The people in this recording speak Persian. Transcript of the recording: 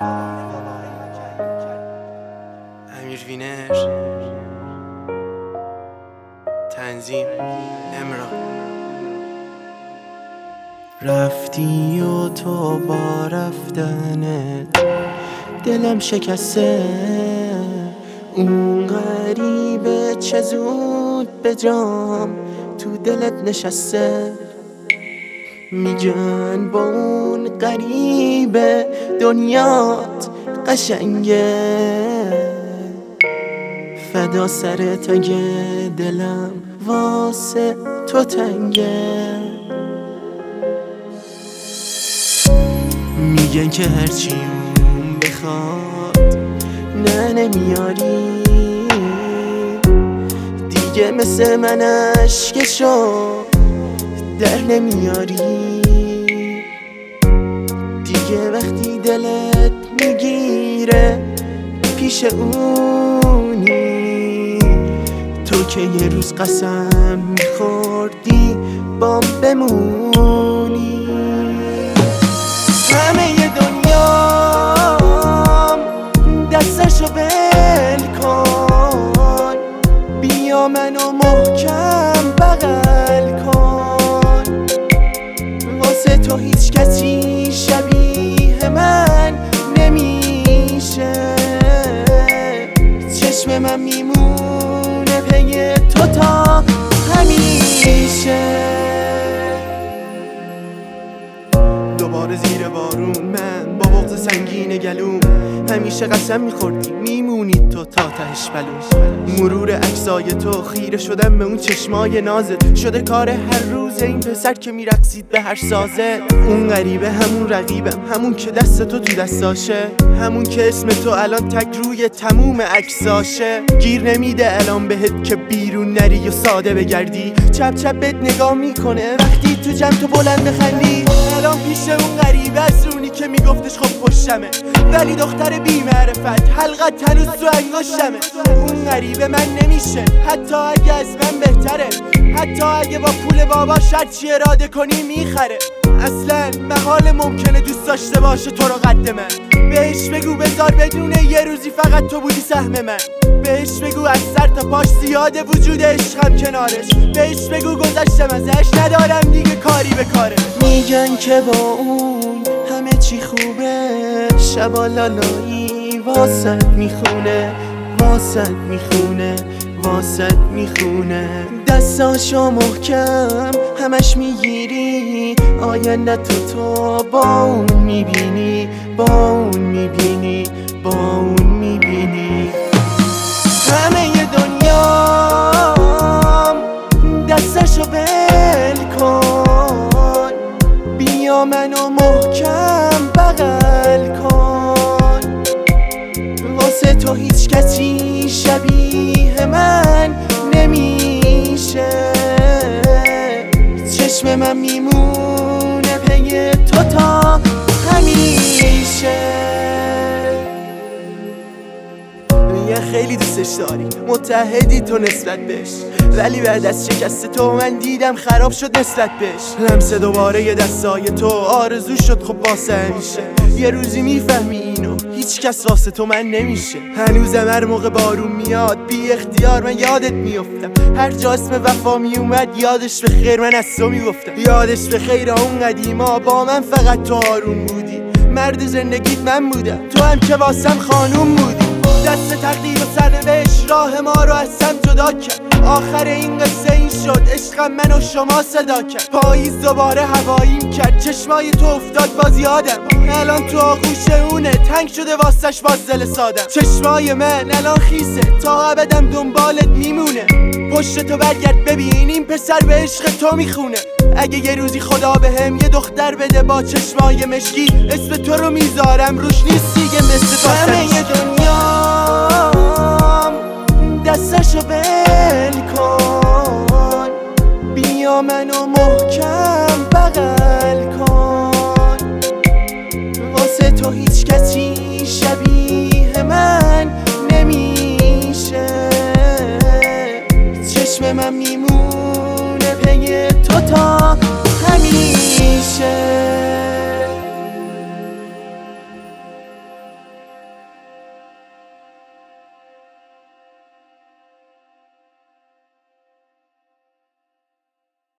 امیر وینر، تنظیم امران. رفتی و تو با رفتنت دلم شکسته، اون غریبه چه زود به جام تو دلت نشسته. میگن با اون غریبه دنیات قشنگه، فدا سرت اگه دلم واسه تو تنگه. میگن که هرچی اون بخواد نه نمیاری، دیگه مثل من اشکشو در نمیاری. دیگه وقتی دلت میگیره پیش اونی، تو که یه روز قسم میخوردی بام بمونی. همه دنیام دستشو بل کن، بیا منو محکم بغل کن. واسه تو هیچ کسی شبیه من نمیشه، چشم من میمونه پی تو تا همیشه. دوباره زیر بارون من با بغض سنگین گلوم، همیشه قسم میخوردی میمونی تو تا تهش بلوم. مرور عکسای تو خیره شدم به اون چشمای نازت، شده کار هر روز این پسر که میرقصید به هر سازه. اون غریبه همون رقیبم، همون که دست تو تو دستاشه، همون که اسم تو الان تک روی تموم عکساشه. گیر نمیده الان بهت که بیرون نری و ساده بگردی، چپ چپ بهت نگاه میکنه وقتی تو جمع تو بلند بخندی. الان پیش اون غریبه از رونی که میگفتش خب پشتمه، ولی دختر بی معرفت حلقت هنوز تو انگشتمه. اون غریبه من نمیشه حتی اگه از من بهتره، حتی اگه با پول باباش هرچی اراده کنی میخره. اصلا محال ممکنه دوست داشته باشه تو رو قد من. بهش بگو بذار بدونه یه روزی فقط تو بودی سهم من. بهش بگو از سر تا پاش زیاده وجود عشقم کنارش. بهش بگو گذشتم ازش ندارم دیگه کاری به کاره. میگن که با اون همه چی خوبه، شبا لالایی واسد میخونه، واسد میخونه، واسد میخونه. دستاشو محکم همش میگیری، آینده تو با اون میبینی، با اون میبینی، با اون میبینی. همه دنیام دستشو بل کن، بیا منو محکم بغل کن. واسه تو هیچ کسی شبیه من نمیشه، چشم من میمونه پی تو تا همیشه. خیلی دوستش داری، متحدی تو نسبت بهش، ولی بعد از شکست تو من دیدم خراب شد نسبت بهش. لمس دوباره یه دستای تو آرزو شد خب واسه همیشه. یه روزی میفهمی اینو هیچ کس واسه تو من نمیشه. هنوزم هر موقع بارون میاد بی اختیار من یادت میافتم، هر جا اسم وفا میومد یادش به خیر من از تو میگفتم. یادش به خیر اون قدیما با من فقط تو آروم بودی، مرد زندگیت من بودم تو هم که واسم خانوم بودی. دست تقدیر و سرنوشت راه ما رو از هم جدا کرد، آخر این قصه این شد عشقم من و شما صدا کرد. پاییز دوباره هواییم کرد، چشمای تو افتاد باز یادم، الان تو آغوش اونه تنگ شده واسش باز دل سادم. چشمای من الان خیسه تا ابدم دنبالت میمونه، پشت تو برگرد ببین این پسر به عشق تو میخونه. اگه یه روزی خدا بهم یه دختر بده با چشمای مشکی، اسم تو رو میذارم روش نیست دیگه مثل تو. همه دنیام دستشو بل کن، بیا منو محکم بغل